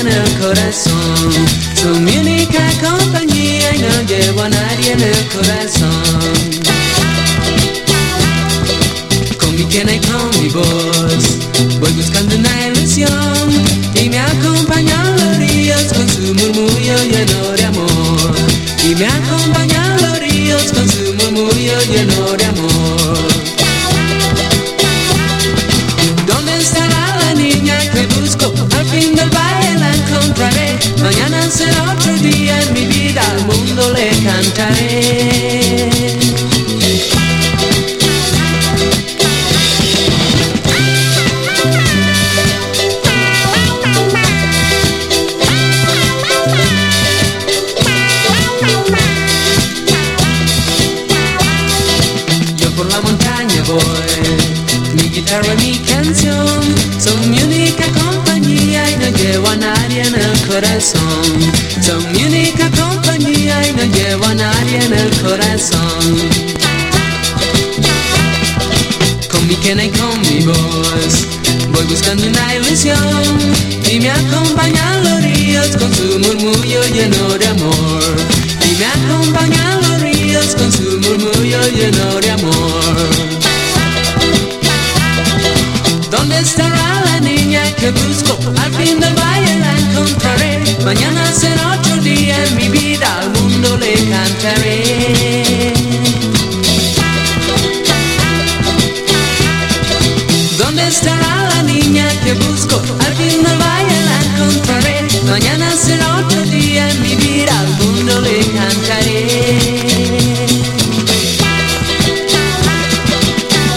en el corazón. Su mi única compañía y no llevo a nadie en el corazón. Con mi pena y con mi voz voy buscando una ilusión y me acompañan los ríos con su murmullo lleno de amor. Y me acompañan los ríos con su murmullo lleno de amor. ¿Dónde estará la niña que busco? Al fin del valle la encontraré. Mañana será otro día en mi vida, al mundo le cantaré. Mi guitarra y mi canción son mi única compañía y no llevo a nadie en el corazón. Son mi única compañía y no llevo a nadie en el corazón. Con mi quena y con mi voz voy buscando una ilusión y me acompañan los ríos con su murmullo lleno de amor. Y me acompañan los ríos con su murmullo lleno de amor. ¿Dónde estará la niña que busco? Al fin del valle la encontraré. Mañana será otro día en mi vida, al mundo le cantaré. ¿Dónde estará la niña que busco? Al fin del valle la encontraré. Mañana será otro día en mi vida, al mundo le cantaré.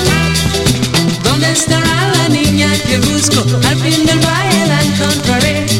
¿Dónde estará la niña que busco? Al fin del valle la encontraré.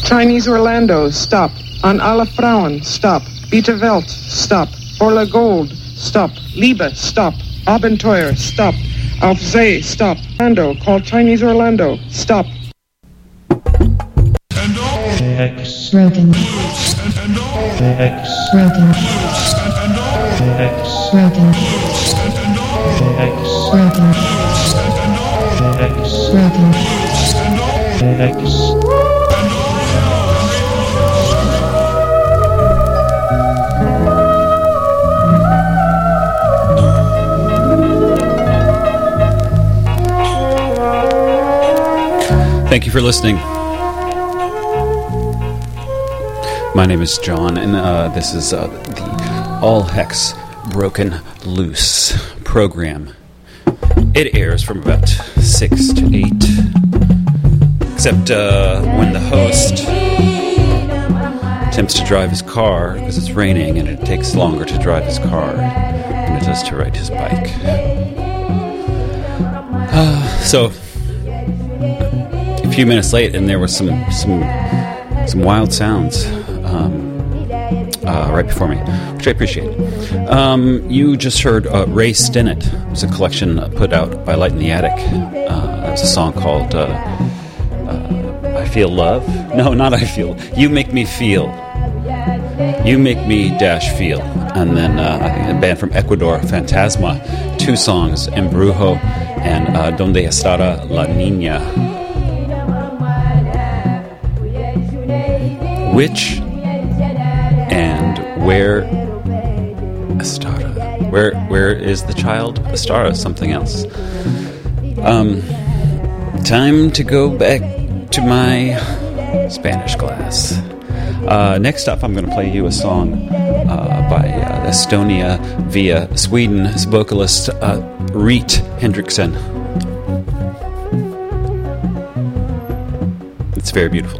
Chinese Orlando, stop. An alle Frauen, stop. Bitte Welt, stop. Orla Gold, stop. Liebe, stop. Abenteuer, stop. Auf See, stop. Orlando, call Chinese Orlando, stop. X broken. X broken. X broken. X broken. X broken. X. Thank you for listening. My name is John, and this is the All Hex Broken Loose program. It airs from about 6 to 8, except when the host attempts to drive his car because it's raining and it takes longer to drive his car than it does to ride his bike. So, a few minutes late, and there was some wild sounds right before me, which I appreciate. You just heard Ray Stinnett. It was a collection put out by Light in the Attic. It was a song called I Feel Love. No, not I Feel. You Make Me Feel. You Make Me dash Feel. And then I think a band from Ecuador, Fantasma. 2 songs, Embrujo and Donde Estará La Niña. Which and where Astara? Where is the child? Astara, something else. Time to go back to my Spanish class. Next up, I'm going to play you a song by Estonia via Sweden's vocalist Reet Hendrickson. It's very beautiful.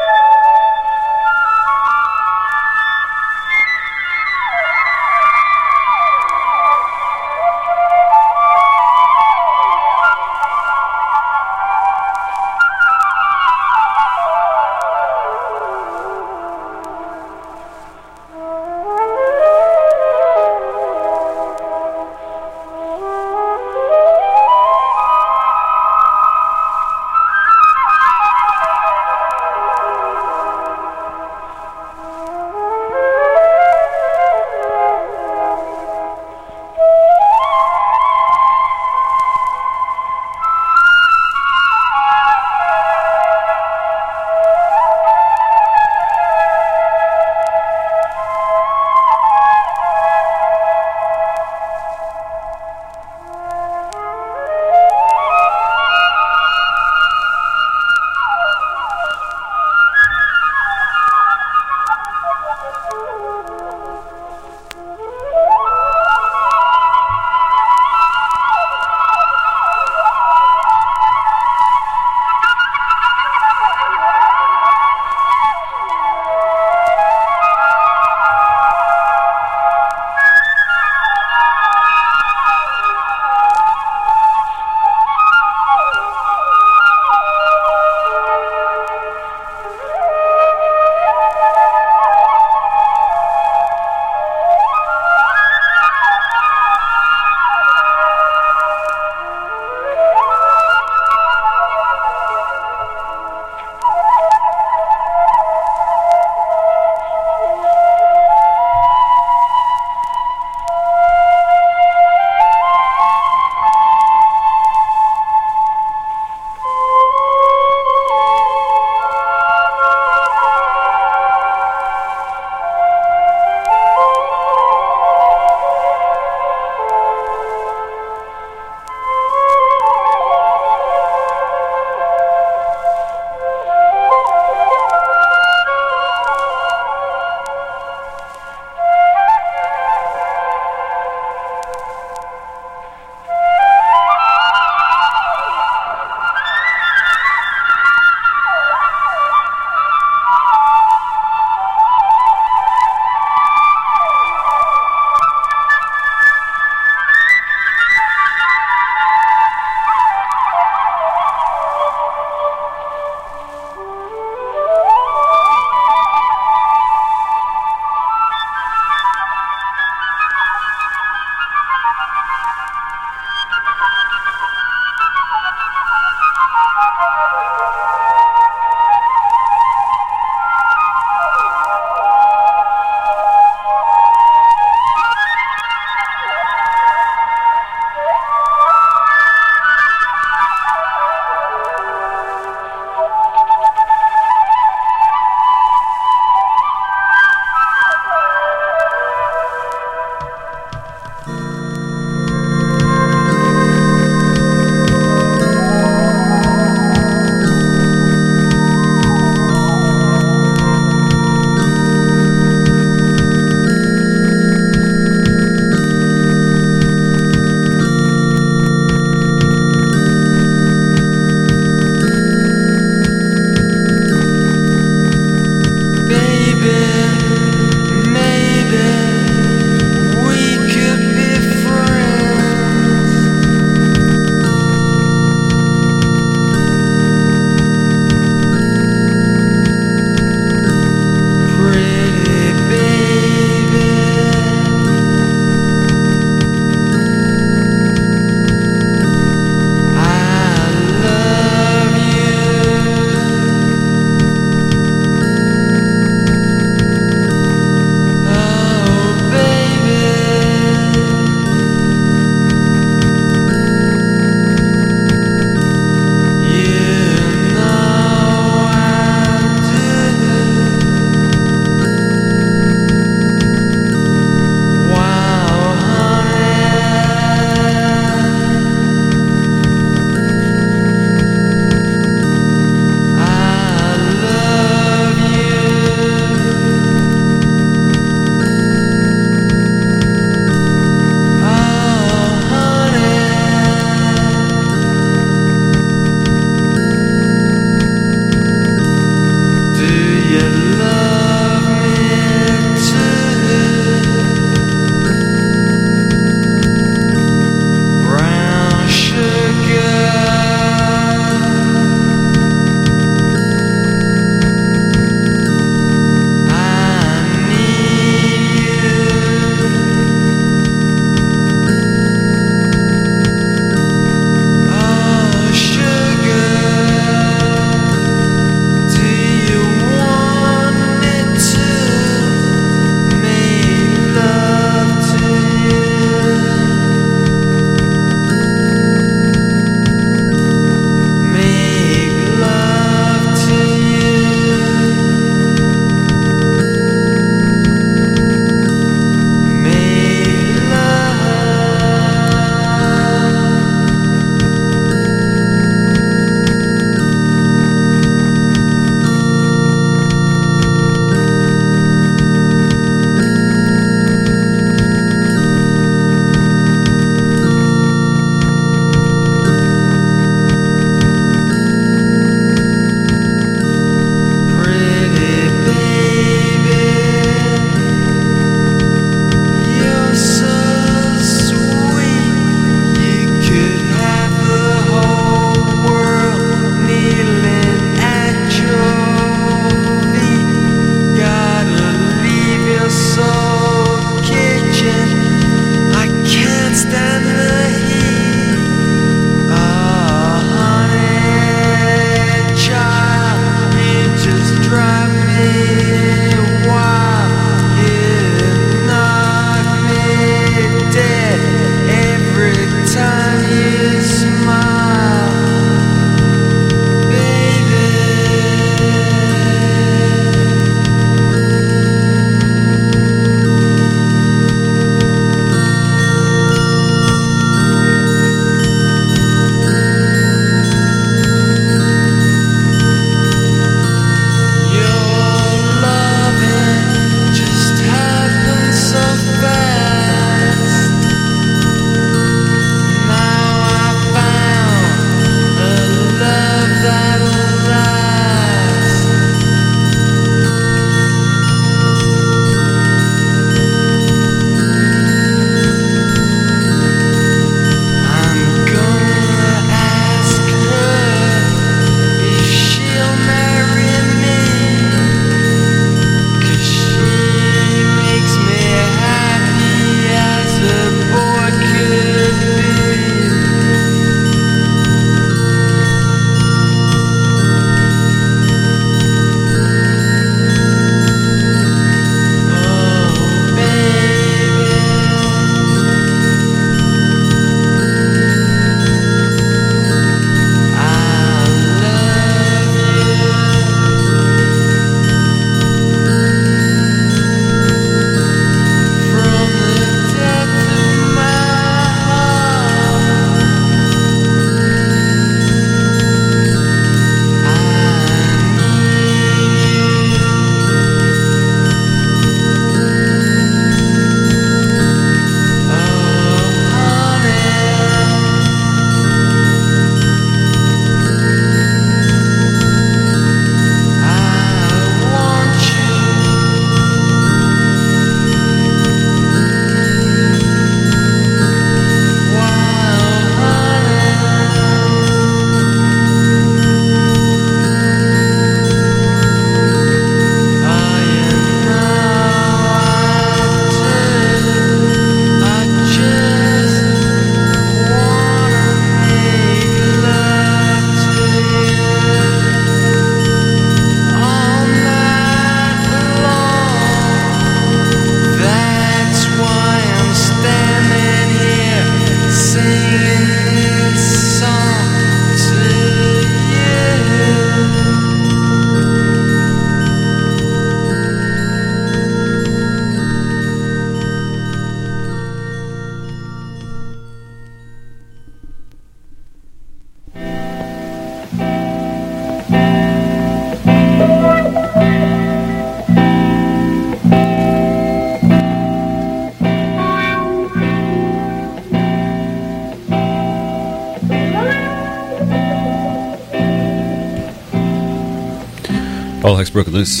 All Heck's Broken Loose.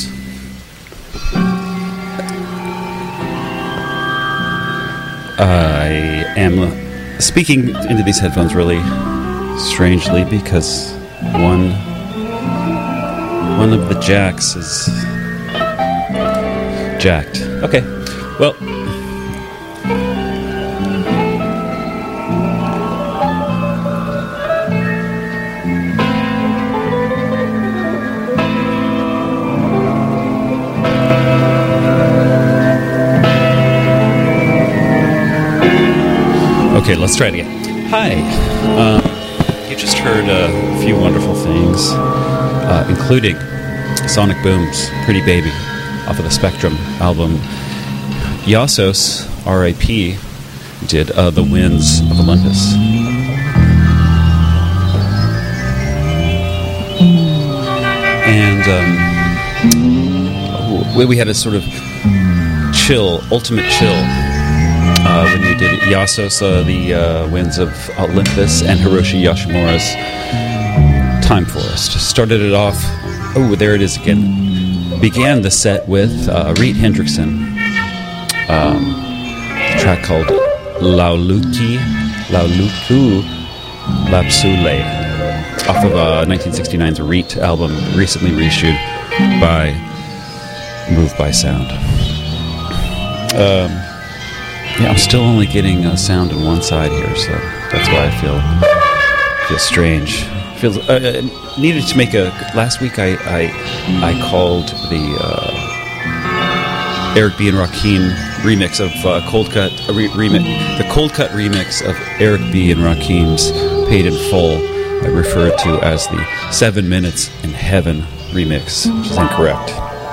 I am speaking into these headphones really strangely because one of the jacks is jacked. Okay, well, okay, let's try it again. Hi. You just heard a few wonderful things, including Sonic Boom's Pretty Baby off of the Spectrum album. Iassos, R.I.P., did The Winds of Olympus. And we had a sort of ultimate chill, when we did Iassos, The Winds of Olympus, and Hiroshi Yoshimura's Time Forest. Started it off, there it is again. Began the set with Reet Hendrickson, a track called Lauluku Lapsule, off of 1969's Reet album, recently reissued by Move by Sound. Yeah, I'm still only getting sound on one side here, so that's why I feel strange. Needed to make a. Last week I called the Eric B. and Rakim remix of Cold Cut the Cold Cut remix of Eric B. and Rakim's Paid in Full. I refer to as the 7 Minutes in Heaven remix, which is incorrect.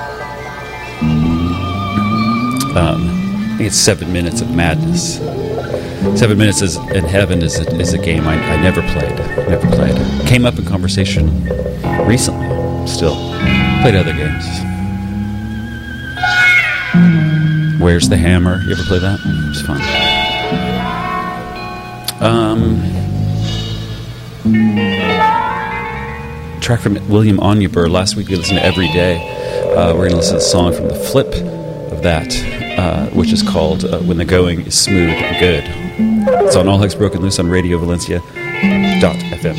I think it's 7 Minutes of Madness. 7 Minutes in Heaven is a game I never played. Came up in conversation recently. Still played other games. Where's the Hammer? You ever play that? It's fun. Track from William Onyeber. Last week we listened to Every Day. We're going to listen to a song from the flip of that, which is called When the Going is Smooth and Good. It's on All Heck's Broken Loose on Radio Valencia.fm.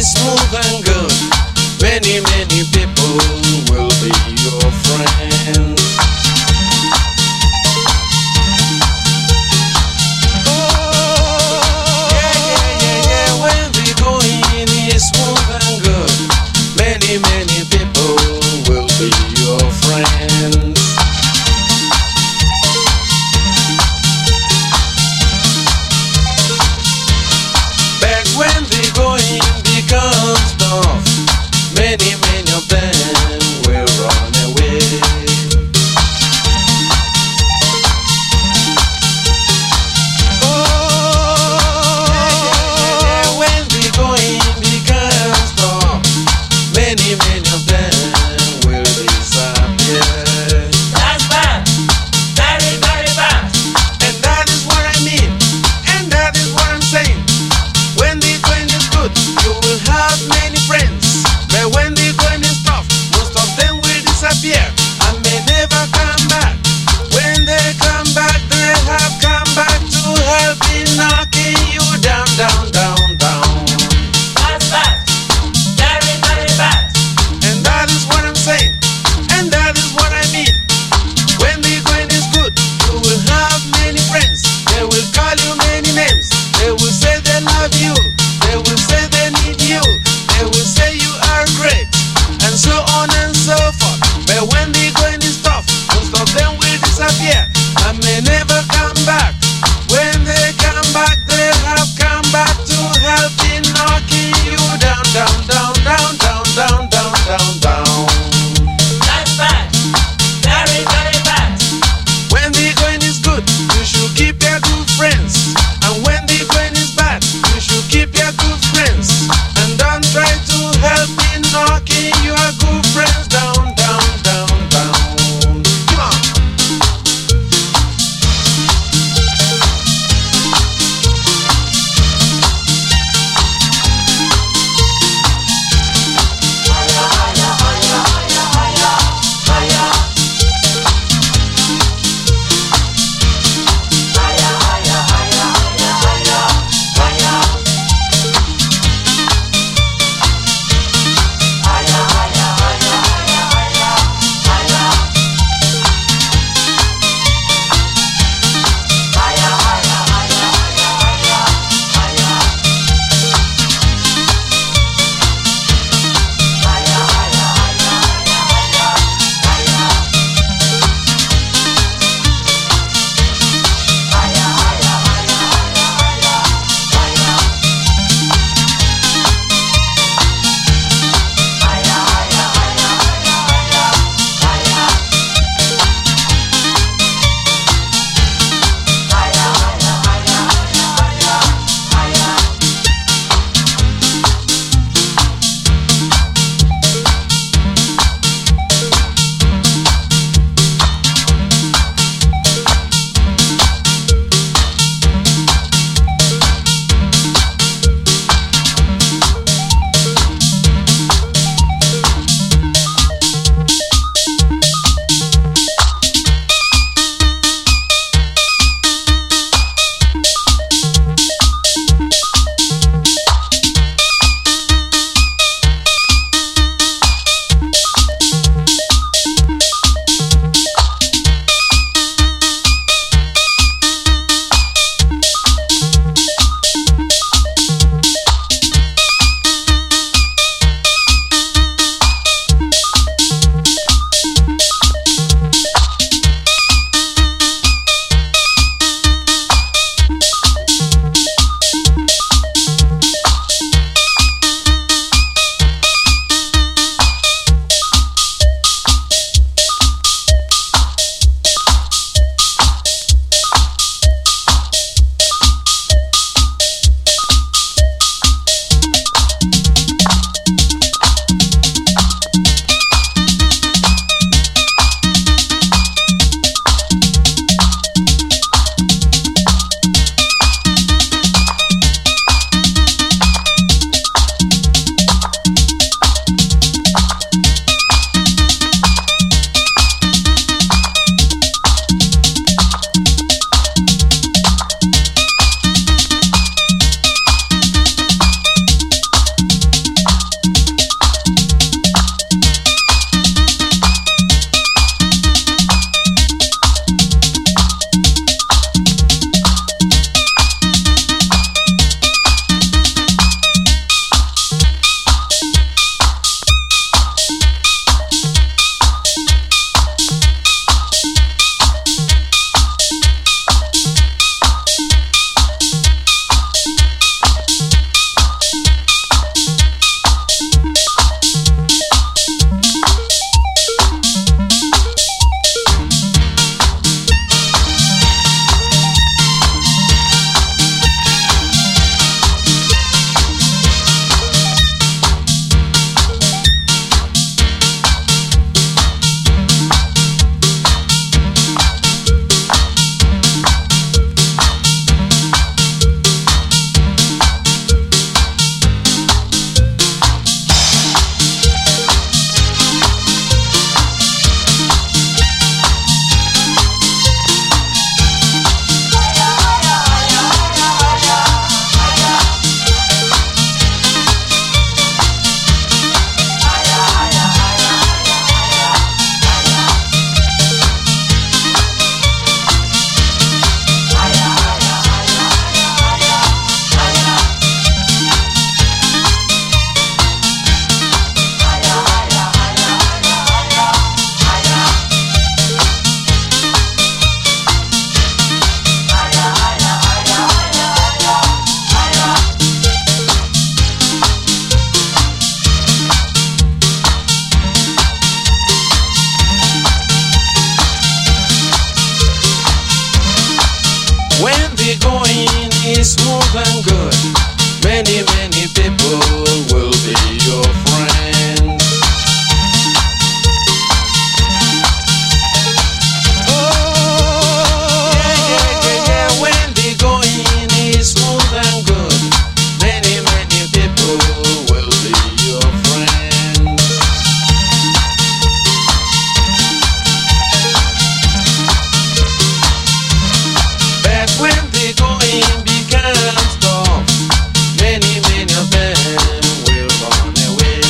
is smooth and good, many, many people will be your friends. When the going is smooth and good, many, many people will be your friends. But when the going becomes tough, many, many of them will run away. When the going becomes tough, many, many of them will disappear. That's bad. Very, very bad. And that is what I mean, and that is what I'm saying. When the going is good, you will have many friends. But when the going is tough, most of them will disappear and may never come back. When they come back, they have come back to help in knocking you down, down, down, down. That's bad. Very, very bad. And that is what I'm saying, and that is what I mean. When the going is good, you will have many friends. They will call you many names. They will say they love you. They will say they need you. They will say you are great, and so on and so forth. But when the going is tough, most of them will disappear and may never come back. When they come back, they have come back to help in knocking you down, down, down, down, down, down, down, down, down. That's bad. Very, very bad. When the going is good, you should keep your good friends. And when the going is bad, you should keep your good friends. And don't try to help in knocking your good friends is smooth and good, many, many people will be your friends. Oh, yeah. When the going is smooth and good, many, many people will be your friends. But when the going becomes tough, many, many of them will run away.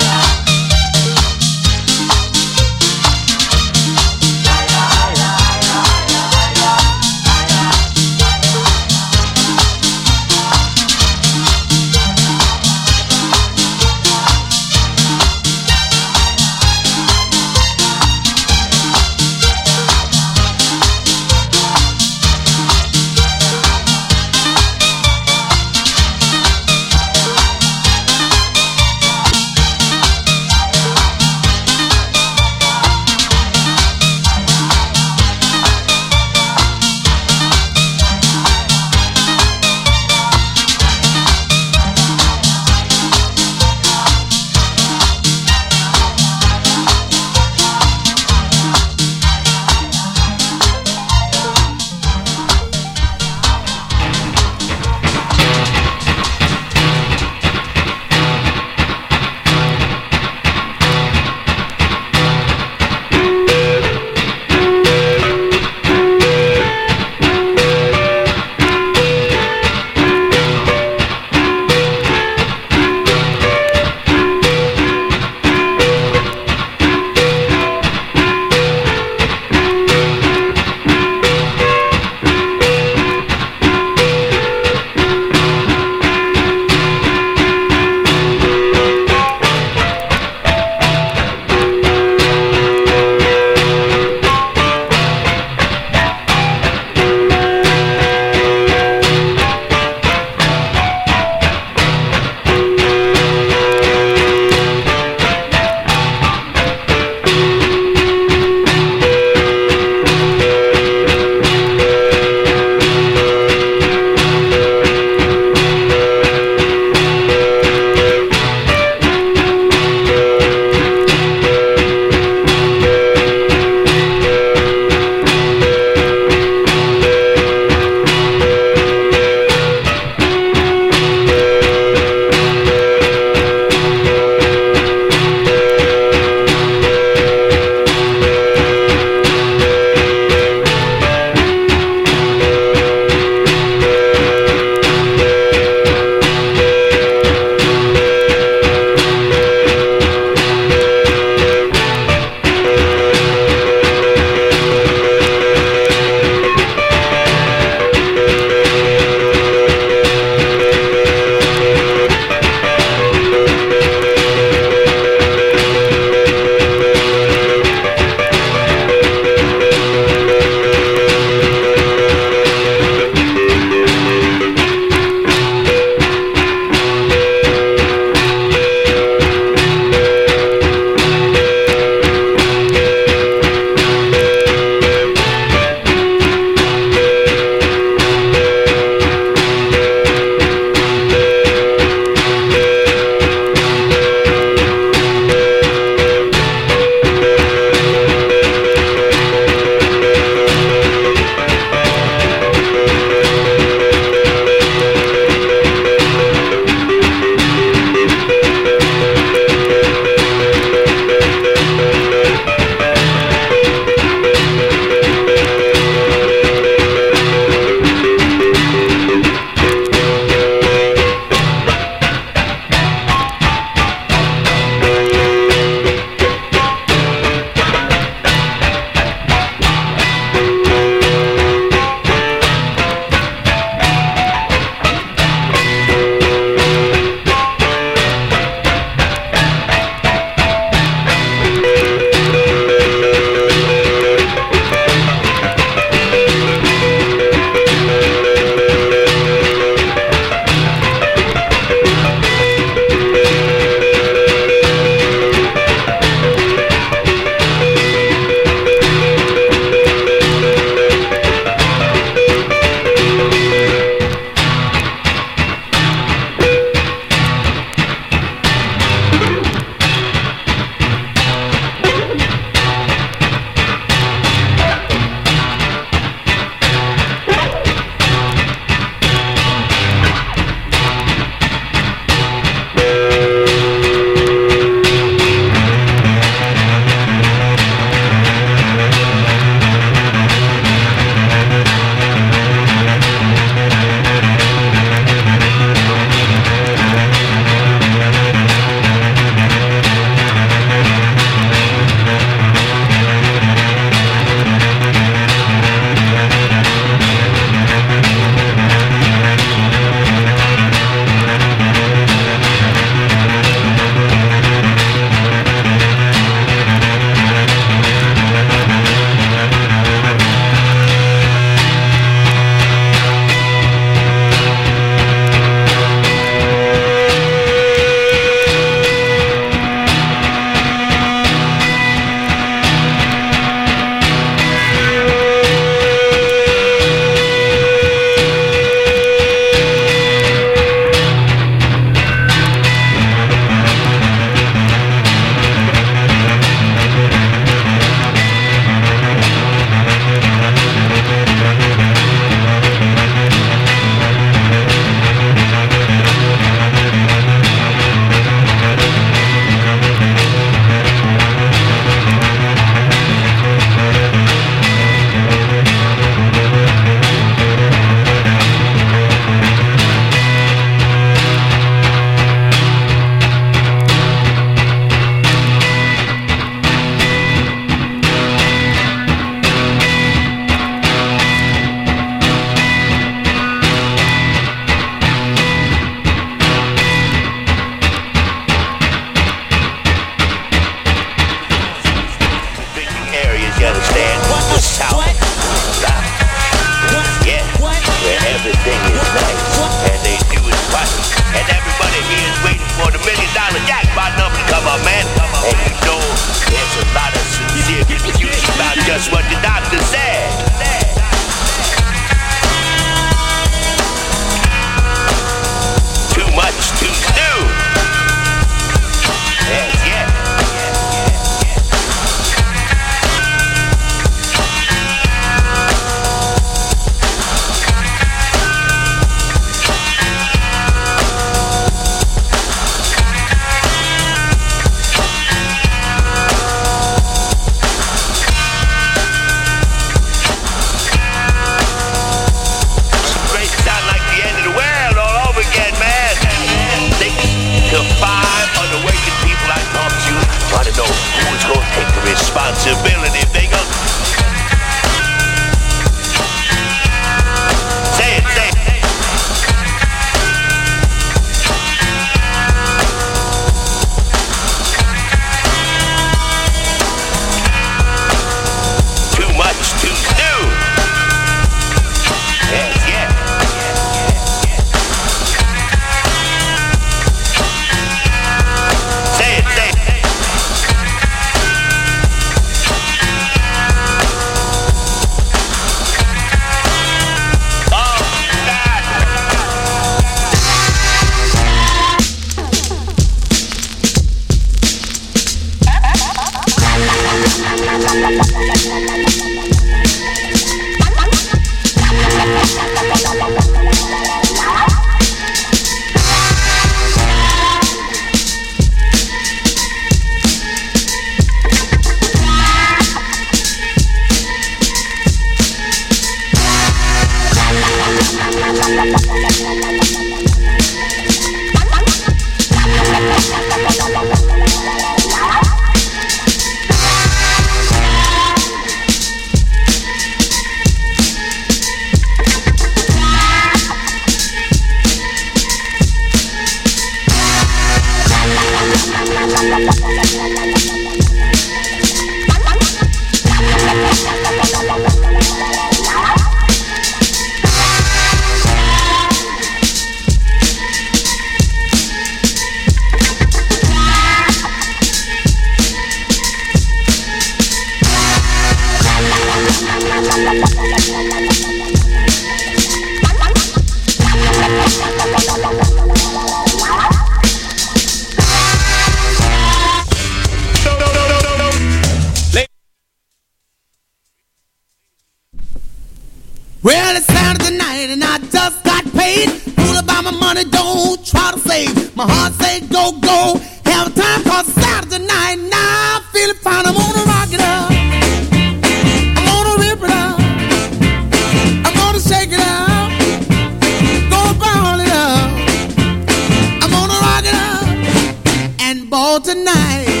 Well, it's Saturday night and I just got paid. Fool about my money, don't try to save. My heart say go, go. Have a time cause it's Saturday night. Now I'm feeling fine. I'm gonna rock it up. I'm gonna rip it up. I'm gonna shake it up. Gonna ball it up. I'm gonna rock it up and ball tonight.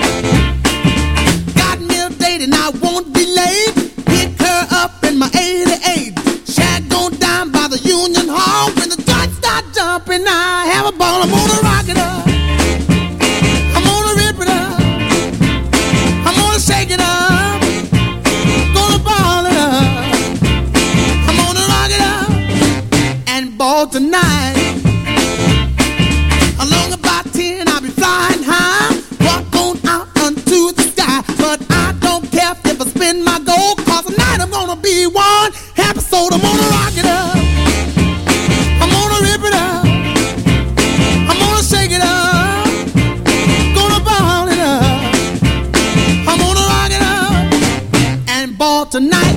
Got me a date and I won't be late. Pick her up in my 88. Shag gon' down by the Union Hall. When the joints start jumping, I have a ball. I'm gonna rock it up. I'm gonna rip it up. I'm gonna shake it up. Gonna ball it up. I'm gonna rock it up and ball tonight. Along about 10, I'll be flying high. Walk on out unto the sky. But I don't care if I spin my gold. Cause tonight I'm gonna be one episode. I'm gonna rock it up. I'm gonna rip it up. I'm gonna shake it up. Gonna ball it up. I'm gonna rock it up and ball tonight.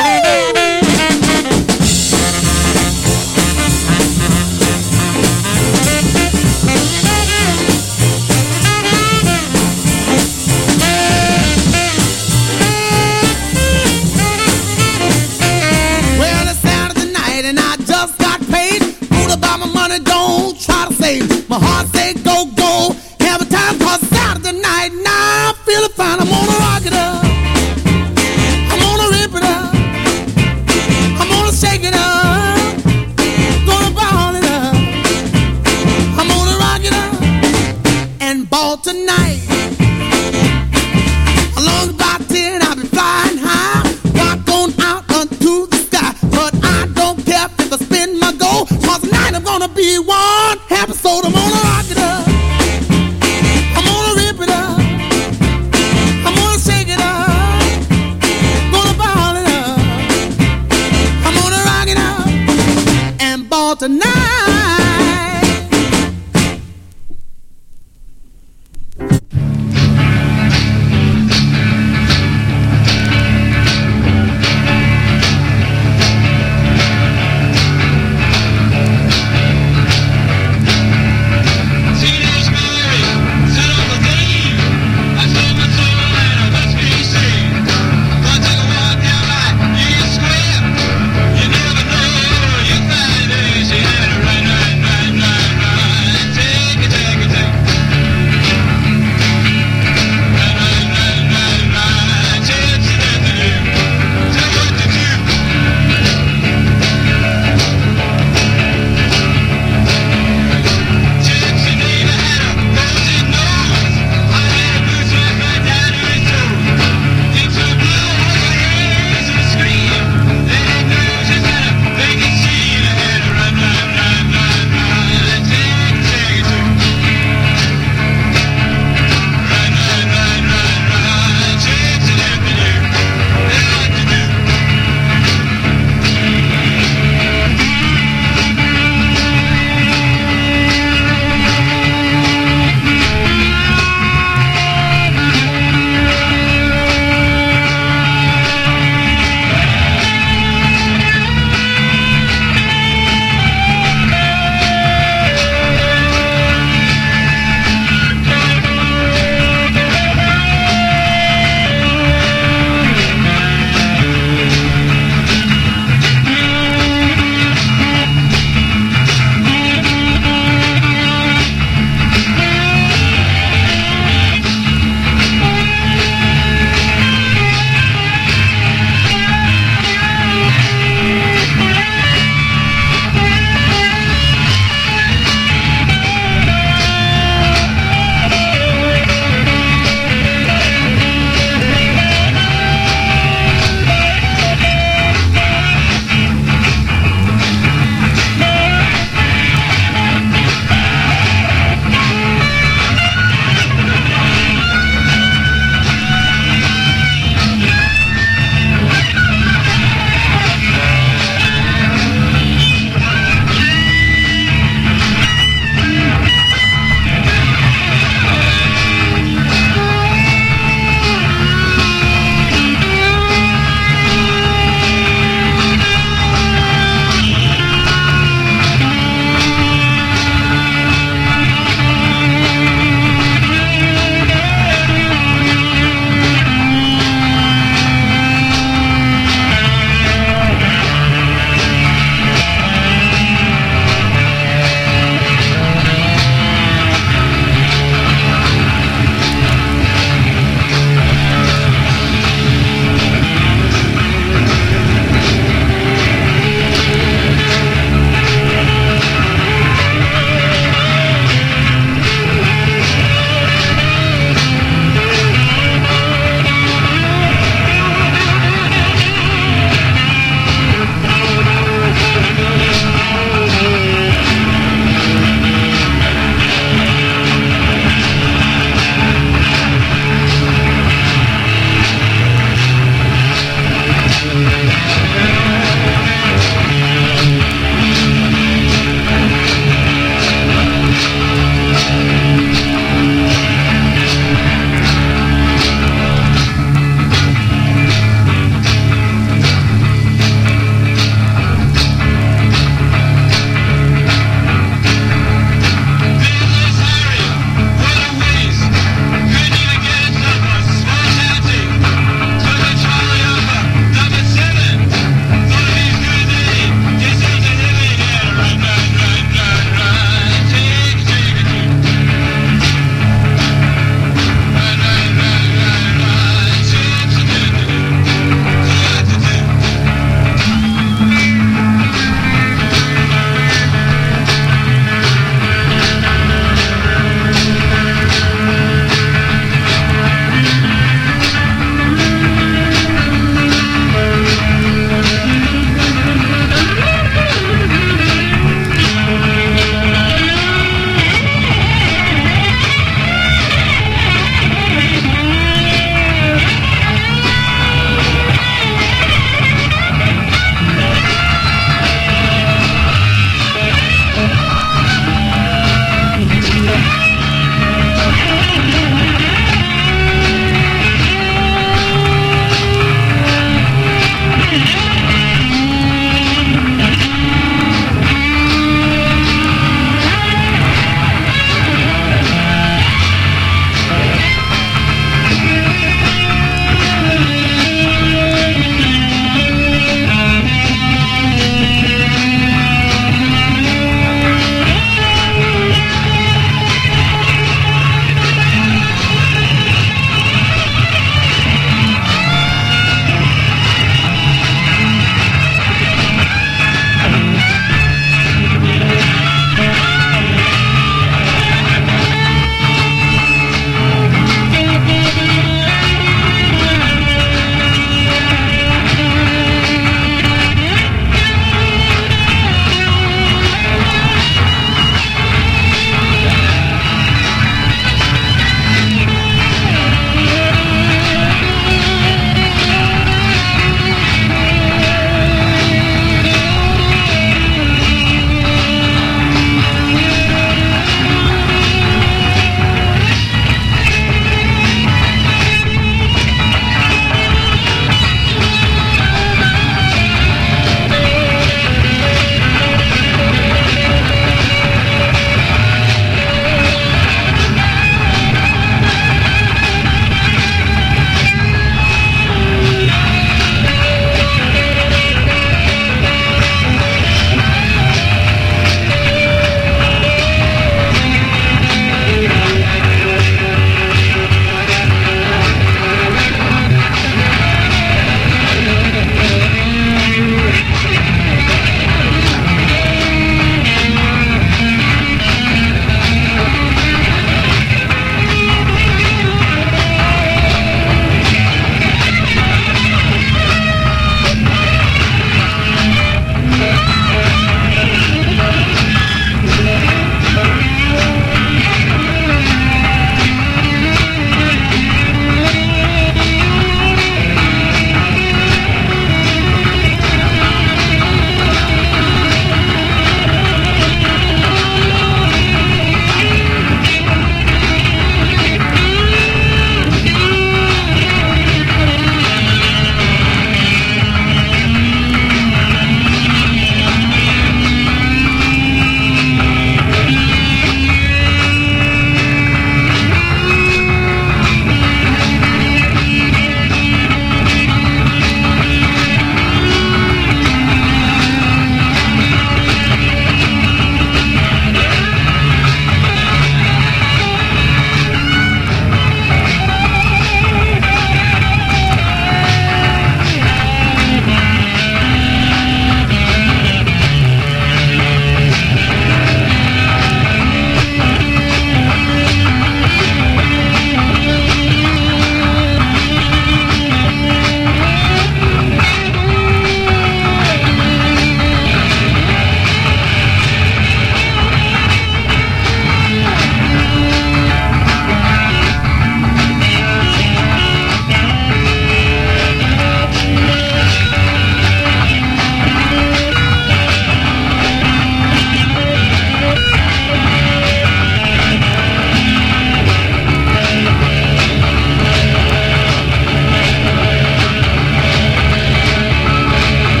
Well, it's Saturday night and I just got paid. Fool about my money, don't try to save. My heart say go, go. Have a time cause it's Saturday night. Now I'm feeling fine. I'm gonna rock it up. I'm gonna rip it up. I'm gonna shake it up. Gonna ball it up. I'm gonna rock it up and ball tonight. Along about 10, I'll be flying high. Walk on out unto the sky. But I don't care if I spin my gold. Cause tonight I'm gonna be one episode. I'm gonna rock it up. I'm gonna rip it up. I'm gonna shake it up. Gonna ball it up. I'm gonna rock it up and ball tonight.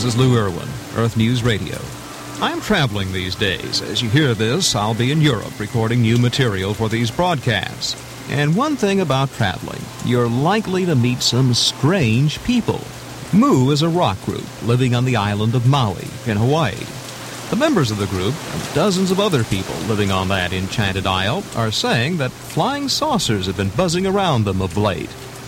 This is Lou Irwin, Earth News Radio. I'm traveling these days. As you hear this, I'll be in Europe recording new material for these broadcasts. And one thing about traveling, you're likely to meet some strange people. Moo is a rock group living on the island of Maui in Hawaii. The members of the group, and dozens of other people living on that enchanted isle, are saying that flying saucers have been buzzing around them of late.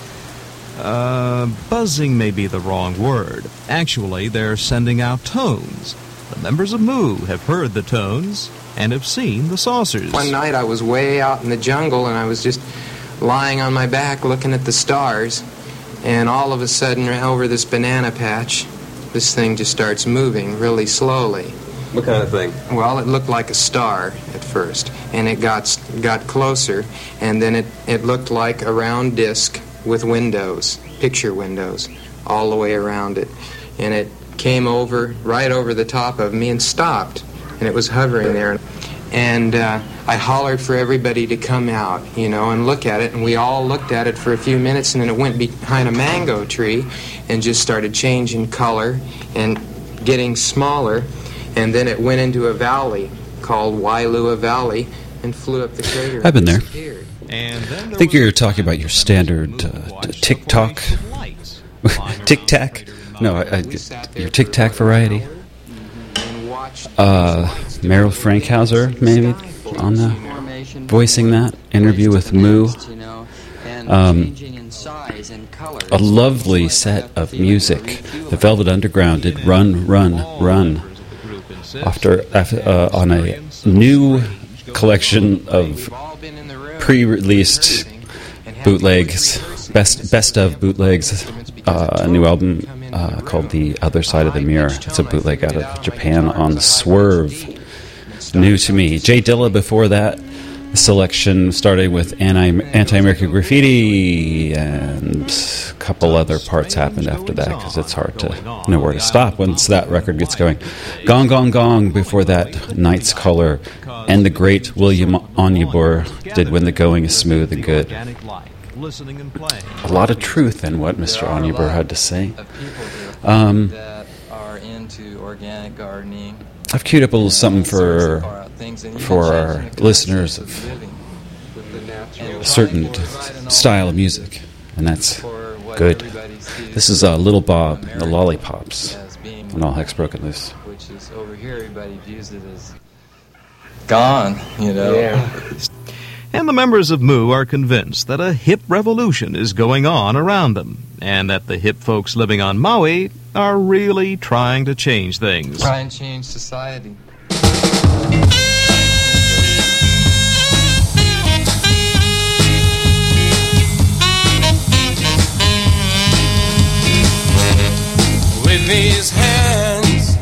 Buzzing may be the wrong word. Actually, they're sending out tones. The members of Moo have heard the tones and have seen the saucers. One night I was way out in the jungle and I was just lying on my back looking at the stars, and all of a sudden over this banana patch, this thing just starts moving really slowly. What kind of thing? Well, it looked like a star at first, and it got closer, and then it looked like a round disc with windows, picture windows, all the way around it. And it came right over the top of me and stopped, and it was hovering there. And I hollered for everybody to come out, and look at it, and we all looked at it for a few minutes, and then it went behind a mango tree and just started changing color and getting smaller. And then it went into a valley called Wailua Valley and flew up the crater. I've been there. I think you're talking about your standard TikTok, Tic-Tac. No, your Tic-Tac variety. Meryl Frankhauser, maybe, on the voicing that interview with Moo. A lovely set of music. The Velvet Underground did Run, Run, Run. On a new collection of pre-released bootlegs, best of bootlegs, a new album called The Other Side of the Mirror. It's a bootleg out of Japan on Swerve. New to me. Jay Dilla before that. The selection started with Anti-American Graffiti, and a couple other parts happened after that because it's hard to know where to stop once that record gets going. Gong Gong Gong before that, Night's Color, and the great William Onyeabor did When the Going is Smooth and Good. A lot of truth in what Mr. Onyeabor had to say. That are into organic gardening. I've queued up a little something for our listeners of a certain style of music, and that's good. This is Little Bob, the Lollipops, on All Heck's Broken Loose. Which is over here, everybody views it as gone, Yeah. And the members of Moo are convinced that a hip revolution is going on around them, and that the hip folks living on Maui are really trying to change things. Try and change society. With these hands,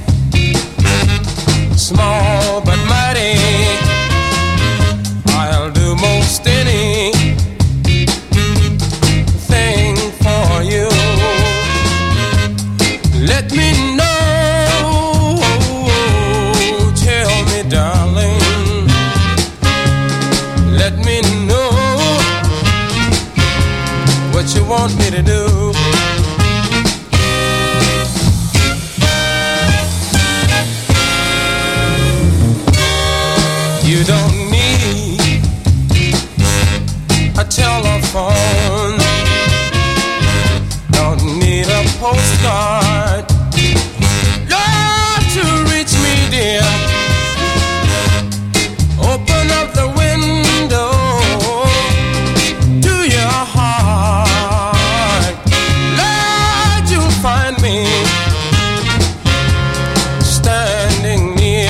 small but mighty, I'll do most anything for you. Let me know, tell me, darling, let me know what you want me to do. You don't need a telephone, don't need a postcard, Lord, to reach me, dear. Open up the window to your heart, Lord, you'll find me standing near.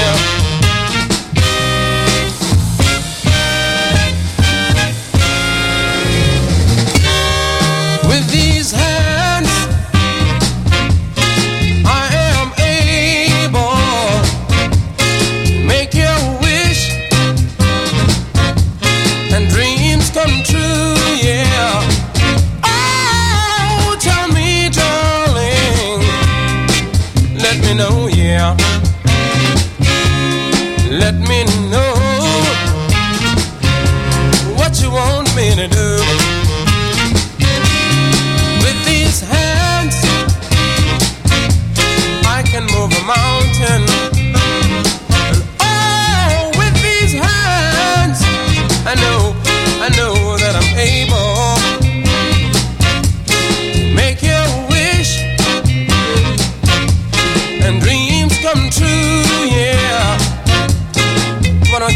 Let me know what you want me to do. With these hands I can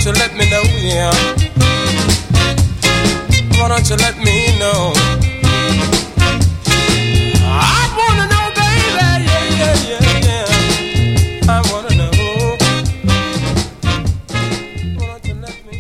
you let me know, yeah? Why don't you let me know? I wanna know, baby, yeah. I wanna know. Why don't you let me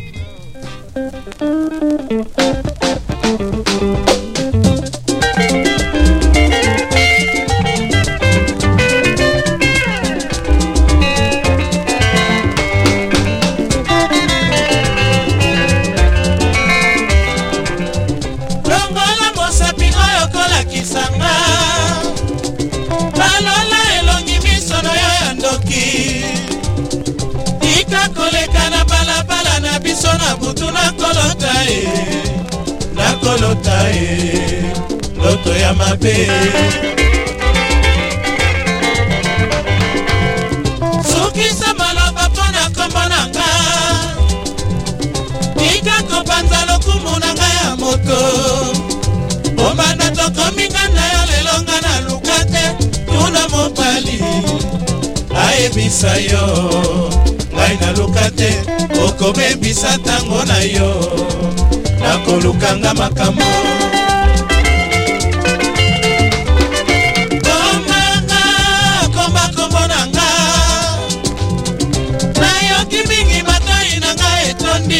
loto ya mabe sukisa maloba pona komonanga tika kopanza lokumu nanga ya moto omanda tokominga na yo lelonga na lukate tuna mopali ayebisa yo ngai na lukate okobebisa tango na yo nakolukanga makambo komba komonanga nayoki mingi matoi nanga etondi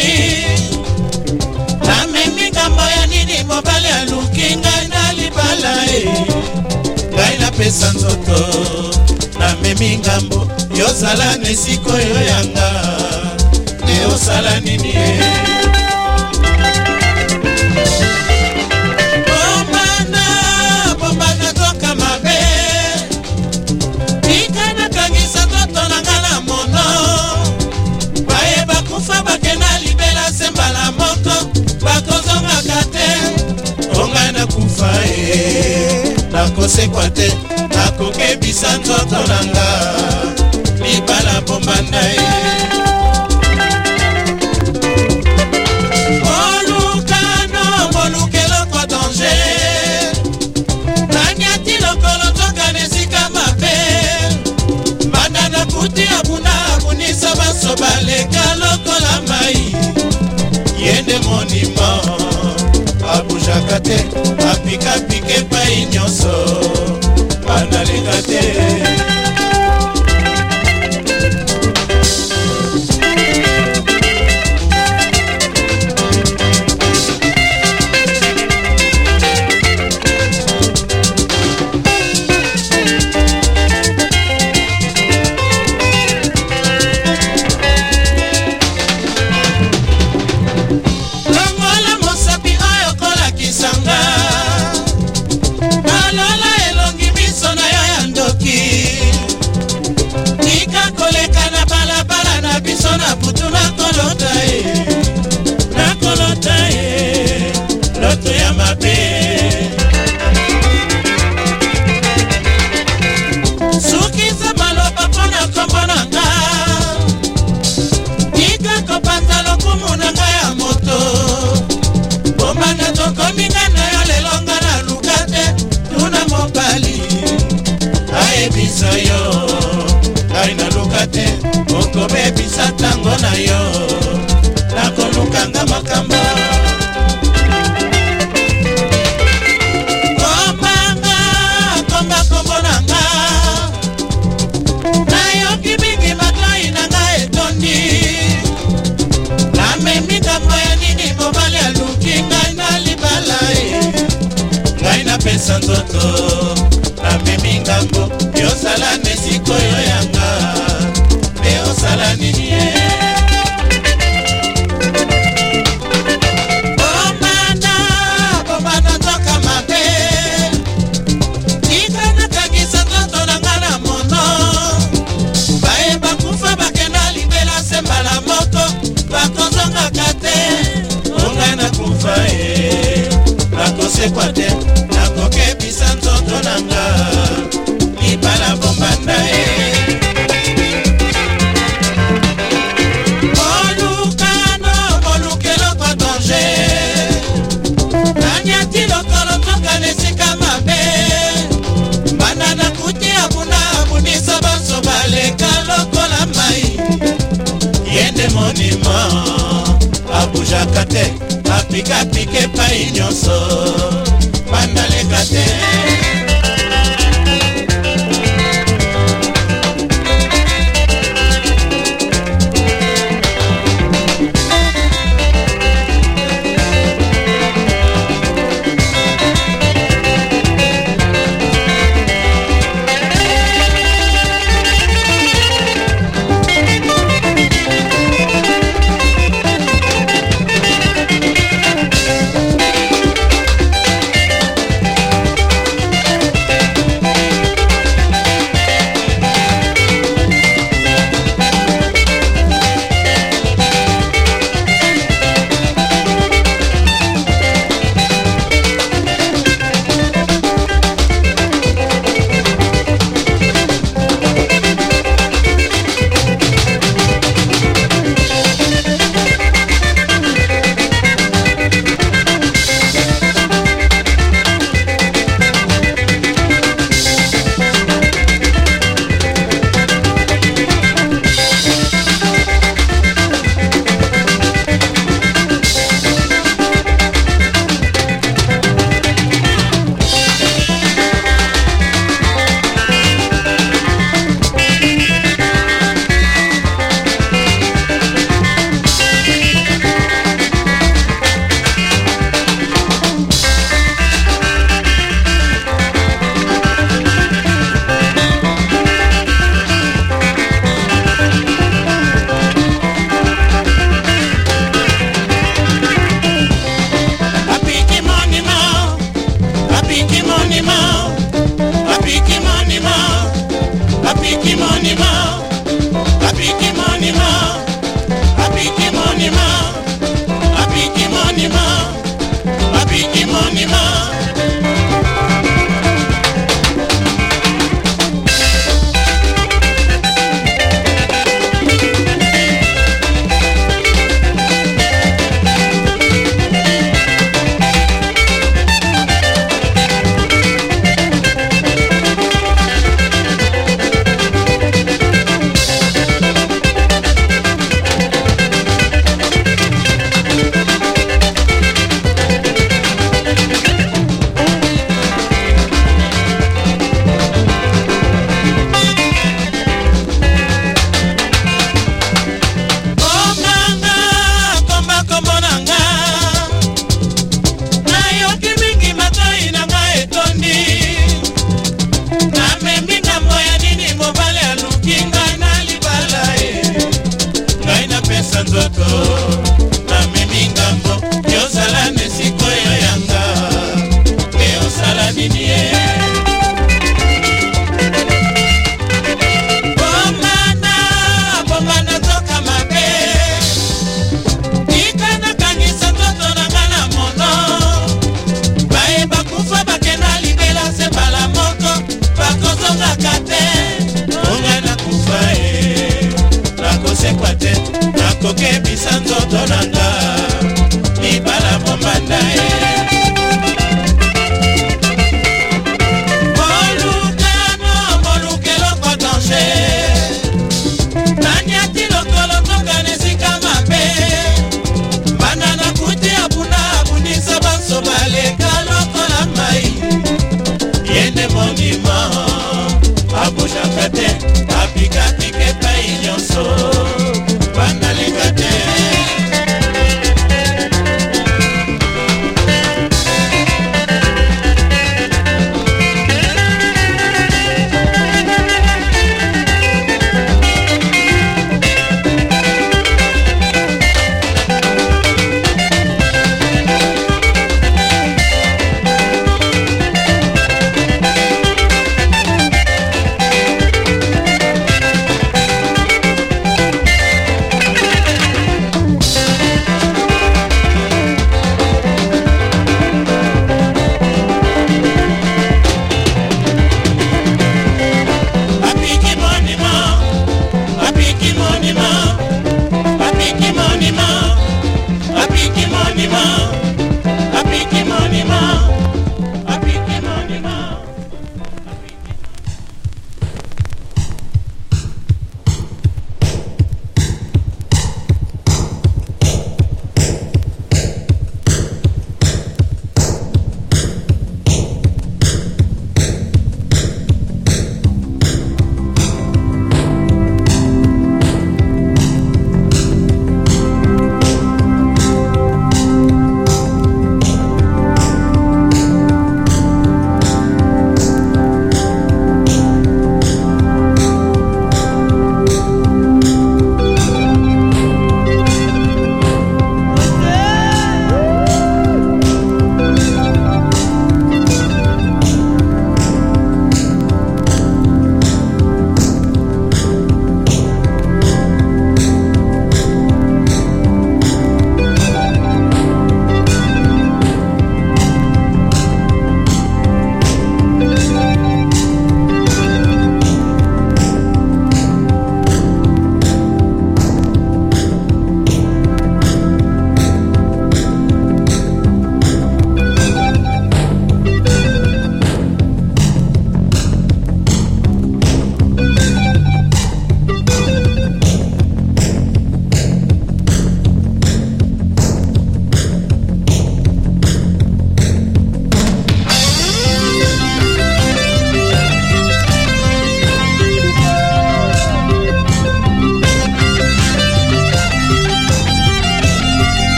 namemi ngambo ya nini mobali aluki ngai na libala ngai napesa nzoto namemi ngambo yozala nesiko yo yanga neosala nini bombana toka mabe ikana kangisa toto nanga na mono baye bakufa bakena libela sembala moko bakozongaka te onga na kufa nakosekwa te nakokebisa nzoto nanga libala bombanda baleka lokola mai yende monima abujaka te apikapike pai nyonso banaleka te loto ya mabe sukisa maloba pona kombonanga ika kopanza lokumu nanga ya moto bombanga tokominga na yo lelonga na lukate tuna mobali ayebisa yo ngai na lukate okobebisa tango na yo nakolukanga makambo pesa nzoto namemi ngambo yosala nesiko yo yanga me osala nini bombana toka mabe ikana kangisa nzoto nanga na mono baye bakufa bakenda libela sembala moko bakozongaka te onga na kufa nakosekwa te nakokebisa nzoto nanga libala bombanda abujaka te apikapika epai nyonso bandaleka te.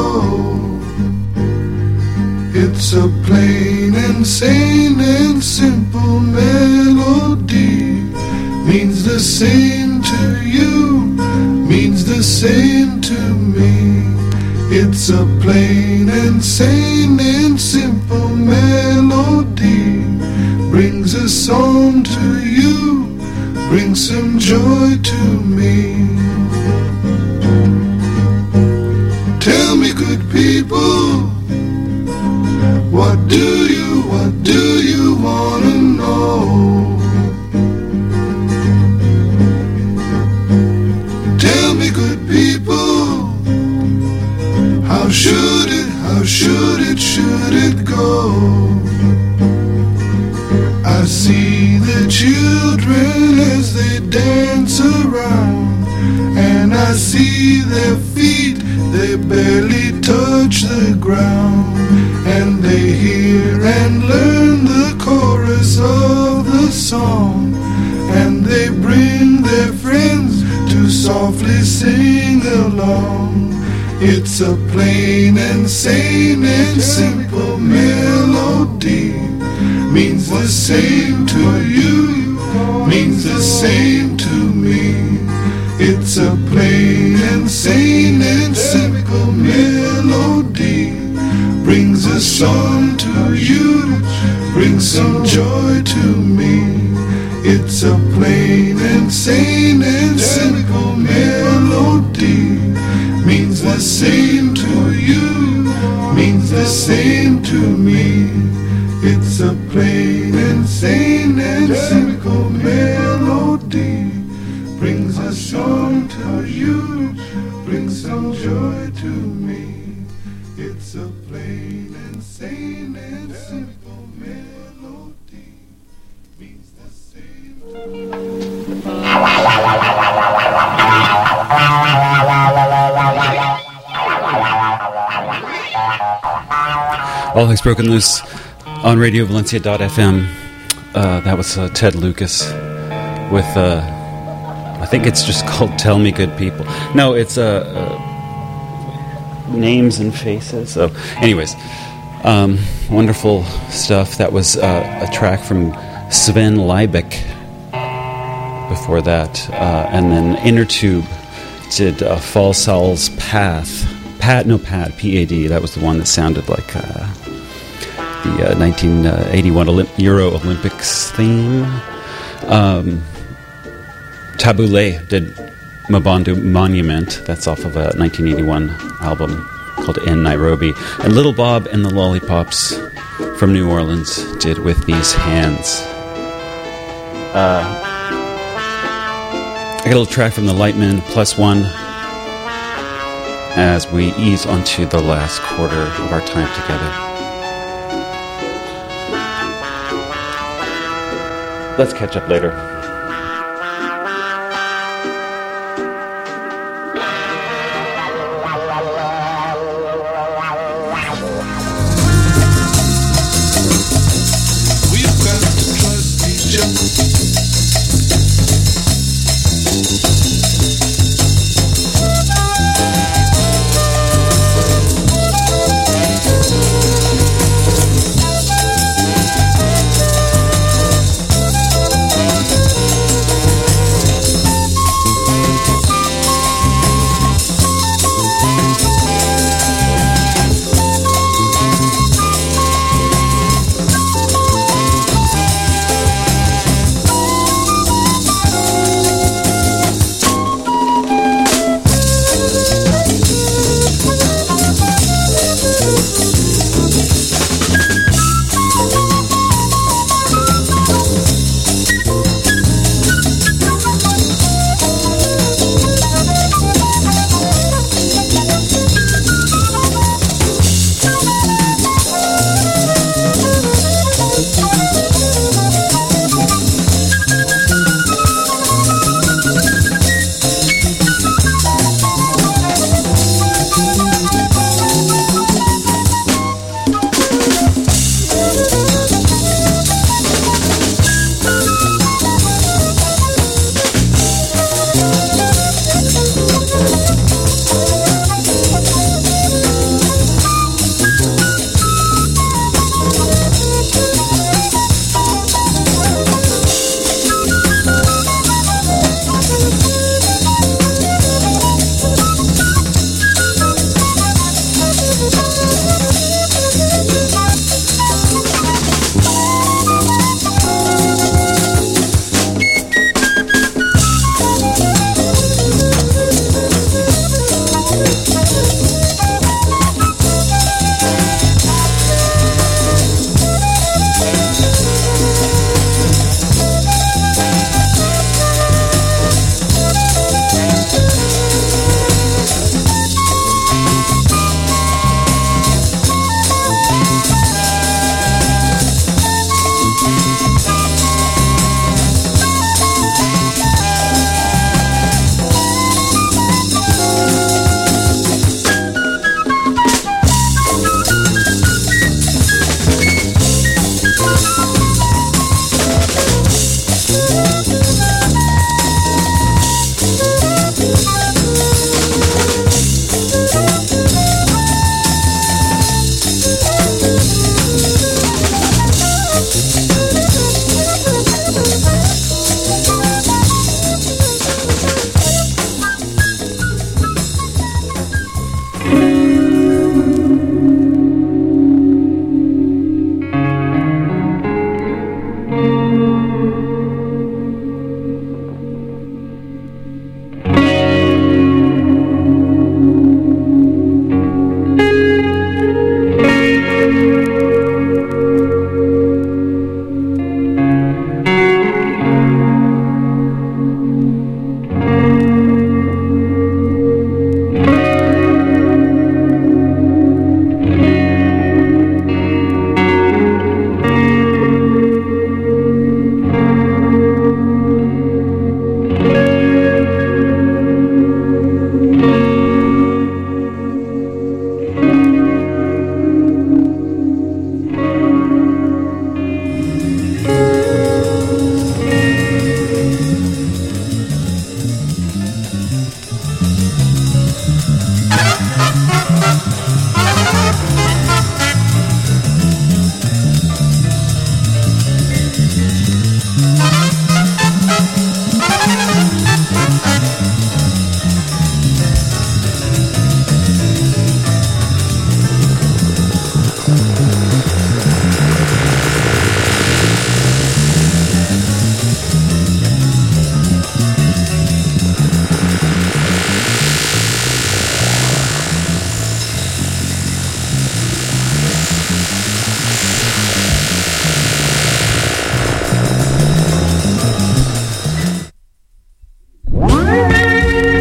It's a plain and sane and simple melody. Means the same to you, means the same to me. It's a plain and sane and simple melody. Brings a song to you, brings some joy to me. Tell me, good people, what do you wanna know? Tell me, good people, how should it go? I see the children as they dance around, and I see their feet, they barely touch the ground, and they hear and learn the chorus of the song, and they bring their friends to softly sing along. It's a plain and sane and simple melody. Means the same to you, means the same to me. It's a plain and sane and simple melody. Brings a song to you, brings some joy to me. It's a plain and sane and simple melody. Means the same to you, means the same to me. It's a plain and sane and simple melody. Brings a song to you, brings some joy to me. It's a plain and sane and simple melody. Means the same to you. All Things Broken Loose on Radio Valencia.fm. That was Ted Lucas with, I think it's just called Tell Me Good People. No, it's Names and Faces. So, anyways, wonderful stuff. That was a track from Sven Liebeck before that. And then Innertube did Fall Saul's Path. Pad, P-A-D. That was the one that sounded like the 1981 Euro Olympics theme. Tabbouleh did Mabondo Monument. That's off of a 1981 album called In Nairobi. And Little Bob and the Lollipops from New Orleans did With These Hands. I got a little track from the Lightmen, Plus One, as we ease onto the last quarter of our time together. Let's catch up later. We've got to trust each other.